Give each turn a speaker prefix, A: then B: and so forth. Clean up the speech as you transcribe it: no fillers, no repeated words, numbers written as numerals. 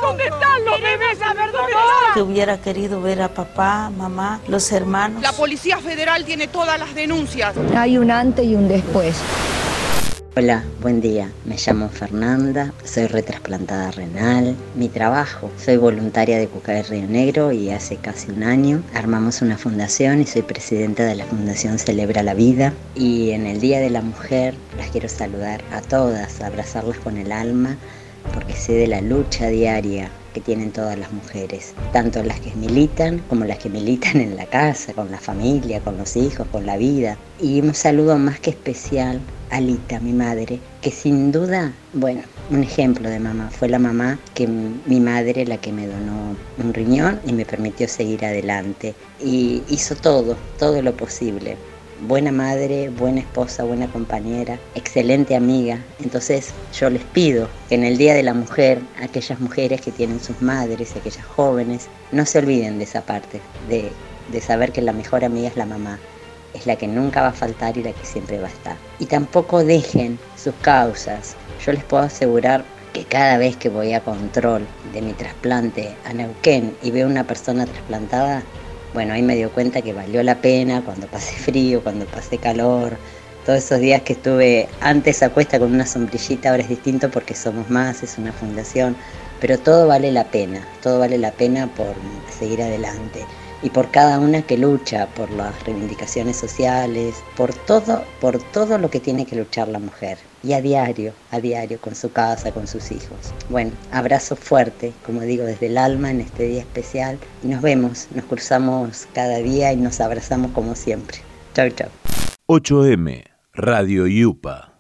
A: ¿Dónde están los bebés? A ver, ¿dónde están?
B: Que hubiera querido ver a papá, mamá, los hermanos.
A: La Policía Federal tiene todas las denuncias.
C: Hay un antes y un después.
D: Hola, buen día. Me llamo Fernanda, soy retrasplantada renal. Mi trabajo, soy voluntaria de Cucay Río Negro y hace casi un año armamos una fundación y soy presidenta de la Fundación Celebra la Vida. Y en el Día de la Mujer las quiero saludar a todas, abrazarlas con el alma, porque sé de la lucha diaria que tienen todas las mujeres, tanto las que militan como las que militan en la casa, con la familia, con los hijos, con la vida. Y un saludo más que especial a Lita, mi madre, que sin duda, bueno, un ejemplo de mamá. Fue la mamá que mi madre, la que me donó un riñón y me permitió seguir adelante. Y hizo todo lo posible. Buena madre, buena esposa, buena compañera, excelente amiga. Entonces yo les pido que en el Día de la Mujer, aquellas mujeres que tienen sus madres, aquellas jóvenes, no se olviden de esa parte, de saber que la mejor amiga es la mamá. Es la que nunca va a faltar y la que siempre va a estar. Y tampoco dejen sus causas. Yo les puedo asegurar que cada vez que voy a control de mi trasplante a Neuquén y veo una persona trasplantada, bueno, ahí me dio cuenta que valió la pena cuando pasé frío, cuando pasé calor. Todos esos días que estuve antes a cuesta con una sombrillita, ahora es distinto porque somos más, es una fundación. Pero todo vale la pena por seguir adelante. Y por cada una que lucha por las reivindicaciones sociales, por todo lo que tiene que luchar la mujer. Y a diario, con su casa, con sus hijos. Bueno, abrazo fuerte, como digo, desde el alma en este día especial. Y nos vemos, nos cruzamos cada día y nos abrazamos como siempre. Chau, chau.
E: 8M, Radio Yupa.